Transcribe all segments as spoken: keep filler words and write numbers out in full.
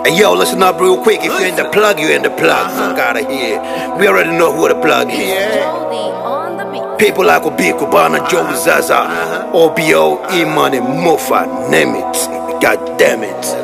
Hey yo, listen up real quick. If you're in the plug, you're in the plug. Fuck out of here. We already know who the plug is. People like Obi Kubana, Joe Zaza, O B O, E-Money, Mofa, name it. God damn it.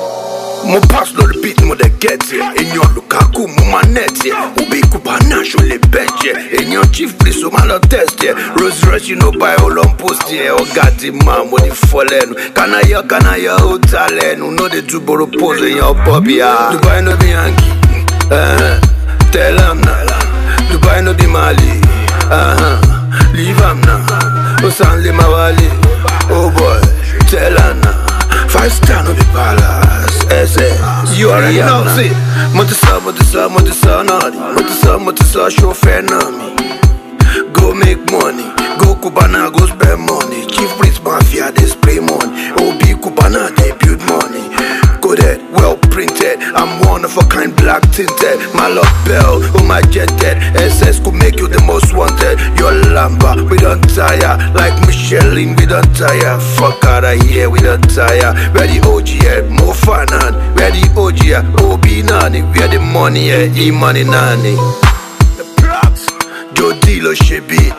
Mo pass no the beat mo de get here. In your Lukaku, mo manet here. Obi Kubana, show le bet here. In your chief place, so man test here. Rose Rush, you know, by all on post here. Oh, got the man, what the fallen. Can I hear, can I hear, oh, talent. Who know the two boro pose in your puppy. Dubai no be Yankee. Uh-huh. Tell him now. Dubai no be Mali. Uh-huh. Leave him now. Osanle Mawali. Oh boy, tell him now. Five star no be palace. S S. You already know, see. Motisa, Motisa, Motisa, Nadi. Motisa, Motisa, show fair nami. Go make money. Go Kubana, go spend money. Chief Priest Mafia, they spray money. Obi Kubana, they build money. Go there, well printed. I'm one of a kind, black tinted. My love bell, oh my jetted. S S could make you the most wanted. Your Lamba, we don't tire. Like Michelin, we don't tire. Fuck out of here, we don't tire. Where the O G at, more fun on. Where the O G at, O B Nani. Where the money at, E-Money Nani. The plugs, Jody lo she beat.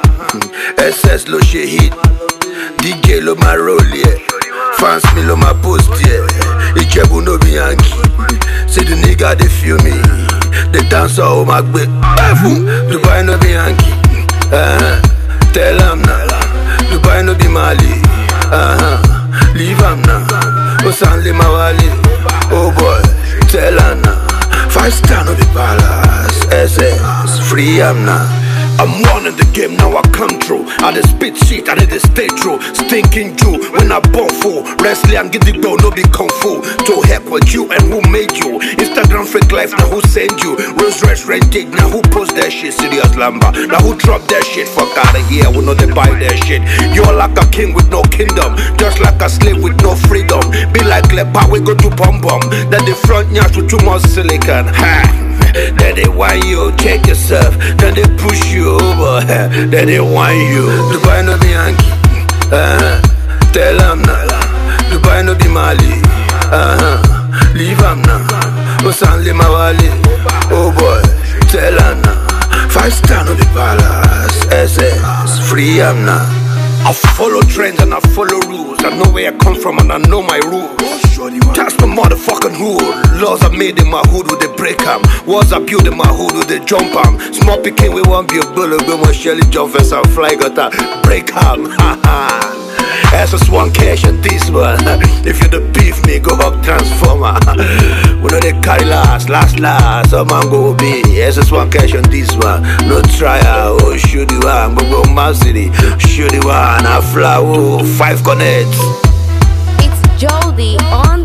S S lo she hit. D J lo my roll, yeah. Fans me lo my post, yeah. Ijebu no be Yankee. See the nigga they feel me. They dance all my way. Dubai no be Yankee. Uh-huh. Tell him now. Dubai no be Mali. Uh-huh. Leave him now. Osanle Mawali. Oh boy, tell him now. Five star no be palace. S S, free him now. I'm one in the game, now I come through. I the spit shit, I did the stay true. Stinking Jew, when I born full. Wrestling, I'm getting go, no be kung fu. To help with you and who made you. Instagram fake life, now who send you. Rose Rush Red Dig, now who post that shit. Serious Lamba, now who drop that shit. Fuck out of here, we know they buy that shit. You're like a king with no kingdom. Just like a slave with no freedom. Be like Lepa, we go to bum bum. Then the front nyash with too much silicon. Ha! Then they want you, check yourself. Then they push you over. Then they want you. Dubai no be Yankee. Uh-huh. Tell him now. Dubai no be Mali. Uh-huh. Leave him now. Osanle Mawali. Oh boy, tell him now. Five star no be palace. S S, free him now. I follow trends and I follow rules. I know where I come from and I know my rules. That's my motherfucking hood. Laws are made in my hood with they break them. Walls are built in my hood with they jump them. Small picking we won't be a bullet. We want Shelly jump and some fly got that break them. S S one cash and this one. If you the beef me, go up transformer. We know they carry last, last, last. Some man go be S S one cash and this one. No trial, oh shoot the one. Go go Mouse City, shoot the one. I fly, oh, five connects. It's Jody on